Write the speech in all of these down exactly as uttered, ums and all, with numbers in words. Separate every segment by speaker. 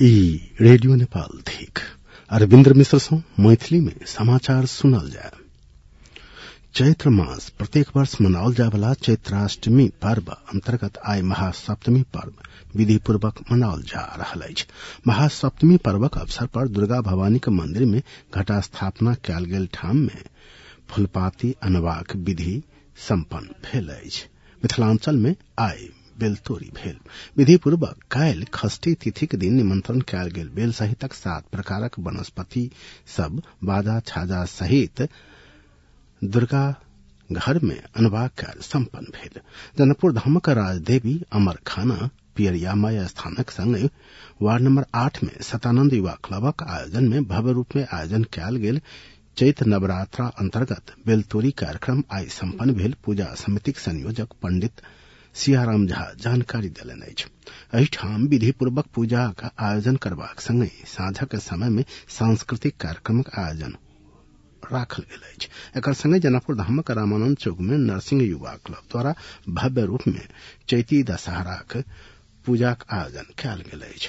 Speaker 1: ई रेडियो नेपाल थिक अरविन्द्र मिश्र सौ मैथिली में समाचार सुनल जाय। चैत्र मास प्रत्येक वर्ष मनाओल जाय वाला चैत्राष्टमी पर्व अंतर्गत आई महासप्तमी पर्व विधि पूर्वक मनाओल जा रहल अछि। महासप्तमी पर्वक अवसर पर दुर्गा भवानी के मंदिर में घटा स्थापना कयल गेल ठाम में फूलपाती अनबाक विधि सम्पन्न भेल अछि। मिथिलांचल में आई बेलतोरी भेल। विधि पूर्वक काल्हि षष्ठी तिथि के दिन निमंत्रण कयल गेल बेल सहितक सात प्रकारक वनस्पति सब बाजा छाजा सहित दुर्गा घर में अनबाक काल सम्पन्न भेल। जनकपुर धामक राजदेवी अमर खाना पियरिया माई स्थानक संग वार्ड नंबर आठ में सतानंद युवा क्लबक आयोजन में भव्य रूप में आयोजन कयल गेल चैत नवरात्रा अंतर्गत बेलतोरी कार्यक्रम आई सम्पन्न भेल। पूजा समितिक संयोजक पंडित सियाराम झा जानकारी देलनि अछि। एहिठाम विधि पूर्वक पूजा का आयोजन करबाक संगे साँझक समय में सांस्कृतिक कार्यक्रमक आयोजन राखल गेल अछि। एकर संगे जनकपुर धामक रामानंद चौक में नरसिंह युवा क्लब द्वारा भव्य रूप में चैती दशहराक पूजाक आयोजन कयल गेल अछि।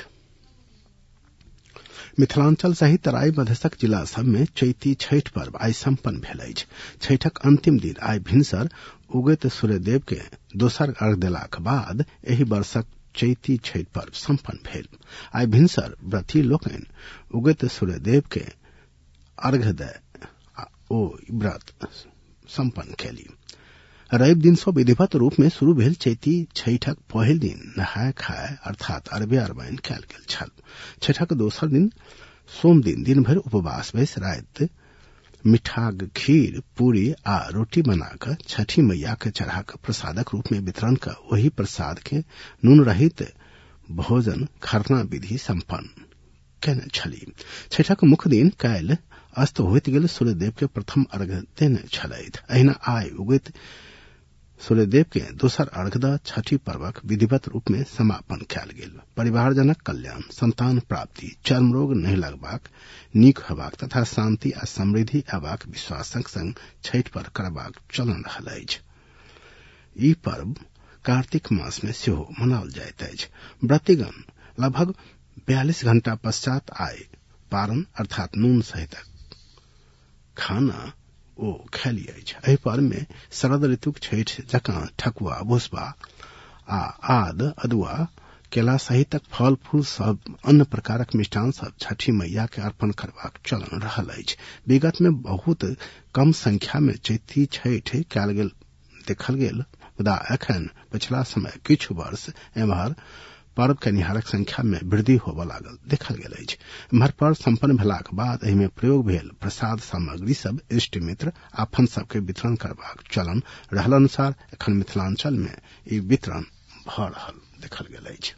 Speaker 1: मिथिलांचल सहित तराई मधेशक जिला सब में चैती छठ पर्व आई सम्पन्न भेल अछि। छठक अंतिम दिन आई भिनसर उगैत सूर्यदेव के दोसर अर्घ देलाक बाद एहि वर्षक चैती छठ पर्व सम्पन्न भेल। आई भिनसर व्रती लोकनि उगैत सूर्यदेव के अर्घ दय ओ व्रत सम्पन्न कैली। रवि दिन सॅ विधिवत रूप में शुरू भेल चैती छठक पहिल दिन नहाय खाय अर्थात अरबे अरबाइन कयल गेल छल। छठक दोसर दिन सोम दिन दिन भरि उपवास बैस राति मिठाग खीर पूरी आ रोटी बनाकर छठी मैया के चढ़ाकर प्रसादक रूप में वितरण कर वही प्रसाद के नून रहित भोजन खरना विधि सम्पन्न केने छली। छठक मुख्य दिन काल्हि अस्त होइत गेल सूर्यदेव के प्रथम अर्घ देने छलथि। अहिना आई उगैत सूर्यदेव के दोसर अर्घ द छठी पर्वक विधिवत रूप में समापन कयल गेल। परिवारजनक कल्याण, संतान प्राप्ति, चर्म रोग नहीं लगबाक, नीक हेबाक तथा शांति आ समृद्धि अयबाक विश्वासक संग छठि पर्व करबाक चलन रहल अछि। ई पर्व कार्तिक मास में सेहो मनाओल जाइत अछि। व्रतीगण लगभग बयालीस घंटा पश्चात आय पारन अर्थात नून सहित खाना ओ खैली अछि। एहि पर्व में शरद ऋतुक छठि जकाँ ठकुआ भुसबा आ आद अदुआ केला सहितक फल फूल सब अन्य प्रकारक मिष्ठान सब छठी मैया के अर्पण करबाक चलन रहल अछि। विगत में बहुत कम संख्या में चैती छठि कयल गेल देखल गेल, मुदा एखन पिछला समय किछु वर्ष एम्हर पर्व के निहारक संख्या में वृद्धि होबय लागल देखल गेल अछि। एम्हर पर्व सम्पन्न भेलाक बाद एहि में प्रयोग भेल प्रसाद सामग्री सब इष्ट मित्र आफन सबके वितरण करबाक चलन रहल अनुसार एखन मिथिलांचल में ई वितरण भ रहल देखल गेल अछि।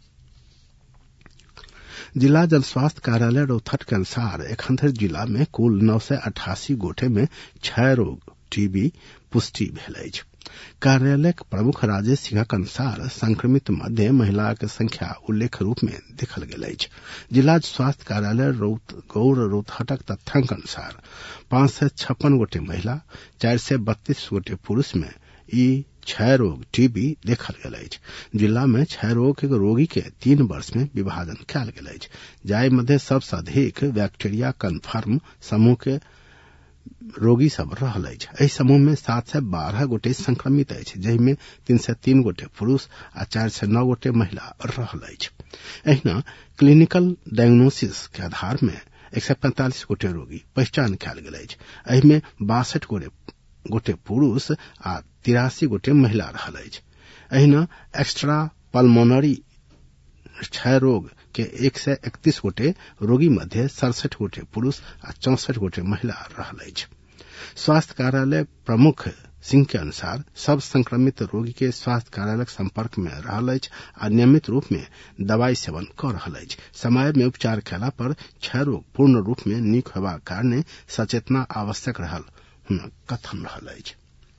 Speaker 1: जिला जन स्वास्थ्य कार्यालय रोहतक के अनुसार एखन धरि जिला में कुल नौ सौ अठासी गोटे में क्षय रोग टीबी पुष्टि भेल अछि। कार्यालय के प्रमुख राजेश सिंह के अनुसार संक्रमित मध्य महिला के संख्या उल्लेख रूप में देखल गेल अछि। जिला स्वास्थ्य कार्यालय गौर रोहतक तथ्यांक अनुसार पांच सौ छप्पन गोटे महिला, चार सौ बत्तीस गोटे पुरुष में ई क्षय रोग टीबी देखल गेल अछि। जिला में क्षय रोग के रोगी के तीन वर्ष में विभाजन कयल गेल अछि। जाहि मध्य सबसे अधिक बैक्टीरिया कन्फर्म समूह के रोगी सब रहल अछि। एहि समूह में सात सौ बारह गोटे संक्रमित अछि, जहि में तीन सौ तीन गोटे पुरुष आ चार सौ नौ गोटे महिला रहल अछि। एहिना क्लिनिकल डायग्नोसिस के आधार में एक सौ पैंतालीस गोटे रोगी पहचान कयल गेल अछि। एहि में बासठ गोटे गोटे पुरुष आ तिरासी गोटे महिला रहल अछि। एहिना एक्स्ट्रा पल्मोनरी क्षय रोग के एक सौ इकतीस गोटे रोगी मध्य सड़सठ गोटे पुरुष आ चौसठ गोटे महिला रहल अछि। स्वास्थ्य कार्यालय प्रमुख सिंह के अनुसार सब संक्रमित रोगी के स्वास्थ्य कार्यालय संपर्क में रहल अछि आ नियमित रूप में दवाई सेवन कर रहल अछि। समय में उपचार कैला पर क्षय रोग पूर्ण रूप में नीक हेबाक कारणे सचेतना आवश्यक रहल हुनक कथन रहल अछि।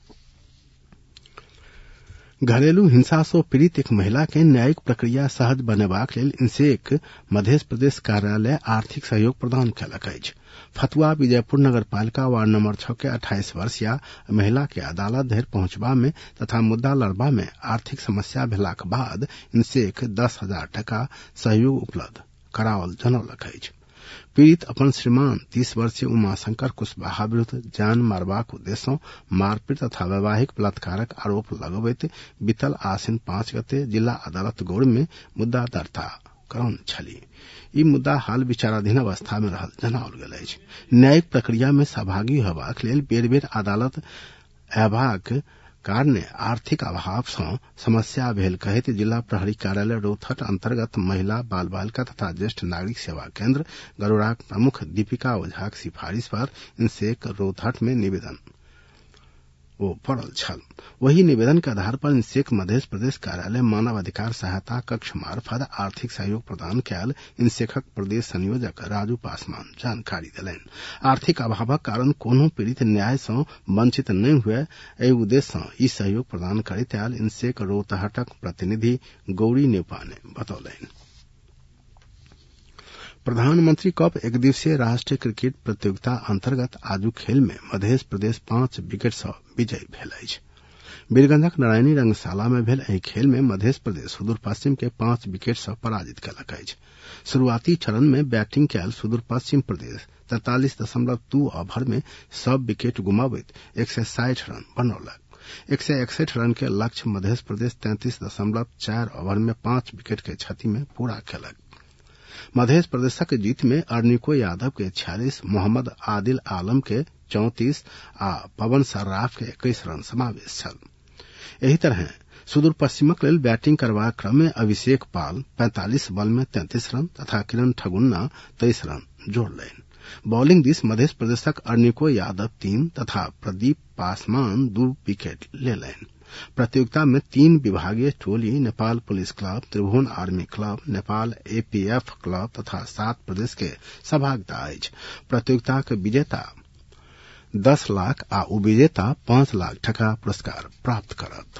Speaker 1: घरेलू हिंसा से पीड़ित एक महिला के न्यायिक प्रक्रिया सहज बनेबाक लेल इंसेक मध्य प्रदेश कार्यालय आर्थिक सहयोग प्रदान कयलक अछि। फतुआ विजयपुर नगर पालिका वार्ड नंबर छह के अट्ठाईस वर्षीय महिला के अदालत धरि पहुंचबा में तथा मुद्दा लड़बा में आर्थिक समस्या भेलाक बाद इंसेक दस हजार टका सहयोग उपलब्ध कराओल जनौलक अछि। पीड़ित अपन श्रीमान तीस वर्षीय उमाशंकर कुशवाहा विरूद्ध जान मारबाक उद्देश्य मारपीट तथा वैवाहिक बलात्कारक आरोप लगबैत बीतल आश्विन पांच गते जिला अदालत गौड़ में मुद्दा दर्ता करौने छली। ई मुद्दा हाल विचाराधीन अवस्था में रहल जनाओल गेल अछि। न्यायिक प्रक्रिया में सहभागी होबाक लेल बेर बेर अदालत अयबाक कारणे आर्थिक अभाव सँ समस्या भेल कहैत जिला प्रहरी कार्यालय रौतहट अंतर्गत महिला बाल बालिका तथा ज्येष्ठ नागरिक सेवा केंद्र गरुड़ाक प्रमुख दीपिका ओझाक सिफारिश पर इंसेक रौतहट में निवेदन वो पड़ल छल। वही निवेदन के आधार पर इंसेक मध्य प्रदेश कार्यालय मानव अधिकार सहायता कक्ष मार्फत आर्थिक सहयोग प्रदान कयल इंसेकक प्रदेश संयोजक राजू पासवान जानकारी देलनि। आर्थिक अभावक कारण कोनो पीड़ित न्याय सँ वंचित नहीं हुए एहि उद्देश्य सँ ई सहयोग प्रदान करैत आयल इंसेक रौतहटक प्रतिनिधि गौरी नेपा ने बतौलनि। प्रधानमंत्री कप एक दिवसीय राष्ट्रीय क्रिकेट प्रतियोगिता अंतर्गत आजू खेल में मध्य प्रदेश पांच विकेट सँ विजयी भेल अछि। बीरगंजक नारायणी रंगशाला में भेल एहि खेल में मध्य प्रदेश सुदूर पश्चिम के पांच विकेट सँ पराजित कयलक अछि। शुरुआती चरण में बैटिंग कयल सुदूर पश्चिम प्रदेश तैंतालीस दशमलव दू ओवर में सब विकेट गुमावैत एक सय साठि रन बनौलक। एक सय इकसठ रन के लक्ष्य मध्य प्रदेश तैंतीस दशमलव चार ओवर में पांच विकेट के क्षति में पूरा कयलक। मध्य प्रदेशक जीत में अर्निको यादव के छियालीस, मोहम्मद आदिल आलम के चौंतीस आ पवन सर्राफ के इक्कीस रन समावेश छल। एही तरह सुदूर पश्चिमक लेल बैटिंग करबाक क्रम में अभिषेक पाल पैंतालीस बॉल में तैंतीस रन तथा किरण ठगुन्ना तेईस रन जोड़लनि। बॉलिंग दिस मध्य प्रदेशक अर्निको यादव तीन तथा प्रदीप पासवान दू विकेट लेलनि। प्रतियोगिता में तीन विभागीय टोली Nepal police club, Tribhuvan army club, Nepal APF club तथा सात प्रदेश के सहभागिता अछि। प्रतियोगिता के विजेता दस लाख आ उपविजेता पांच लाख टका पुरस्कार प्राप्त करत।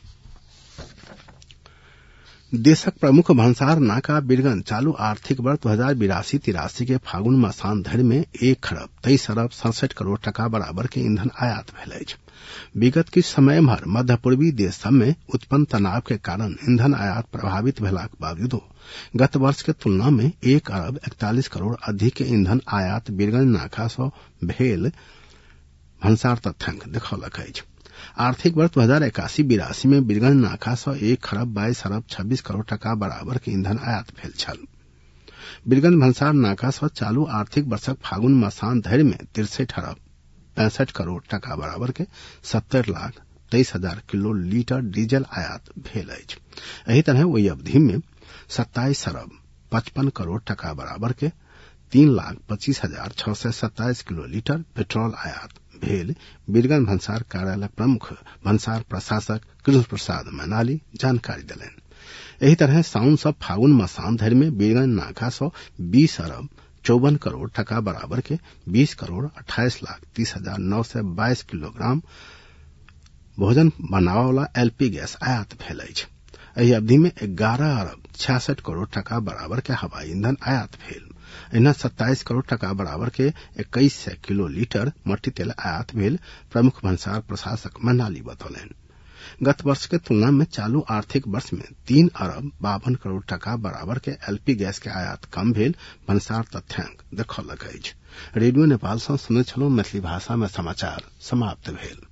Speaker 1: देशक प्रमुख भंसार नाका बीरगंज चालू आर्थिक वर्ष दो हजार बिरासी तिरासी के फागुन मासांत धरि में एक खरब तेईस अरब सड़सठ करोड़ टका बराबर के ईंधन आयात भेल अछि। विगत किछु समय भर मध्य पूर्वी देश सब में उत्पन्न तनाव के कारण ईंधन आयात प्रभावित भेलाक बावजूदो गत वर्ष के तुलना में एक अरब इकतालीस करोड़ अधिक के ईंधन आयात बीरगंज नाका सँ भेल भंसार तथ्यांक देखौलक अछि। आर्थिक वर्ष दो हजार इक्यासी बिरासी में बीरगंज नाका सँ एक खरब बाईस अरब छब्बीस करोड़ टका बराबर के ईंधन आयात भेल छल। बीरगंज भंसार नाका सँ चालू आर्थिक वर्षक फागुन मासांत धरि में तिरसठ अरब पैंसठ करोड़ टका बराबर के सत्तर लाख तेईस हजार किलो लीटर डीजल आयात भेल अछि। एही तरह ओहि अवधि में सत्ताईस अरब पचपन करोड़ टका बराबर के तीन लाख पच्चीस हजार छह सय सत्ताईस किलो लीटर पेट्रोल आयात भेल बीरगंज भंसार कार्यालय प्रमुख भंसार प्रशासक कृष्ण प्रसाद मैनाली जानकारी देलनि। एही तरह साउन सँ फागुन मासांत धरि में बीरगंज नाका सँ बीस अरब चौवन करोड़ टका बराबर के बीस करोड़ अट्ठाईस लाख तीस हजार नौ सय बाईस किलोग्राम भोजन बनावा वाला एलपी गैस आयात भेल अछि। एही अवधि में ग्यारह अरब छियासठ करोड़ टका बराबर के हवाई ईंधन आयात भेल। एहिना सत्ताईस करोड़ टका बराबर के इक्कीस सय किलो लीटर मट्टी तेल आयात भेल प्रमुख भंसार प्रशासक मैनाली बतौलनि। गत वर्ष के तुलना में चालू आर्थिक वर्ष में तीन अरब बावन करोड़ टका बराबर के एलपी गैस के आयात कम भेल भंसार तथ्यांक देखौलक अछि। रेडियो नेपाल सँ सुनैत छलहुँ। मैथिली भाषा में समाचार समाप्त भेल।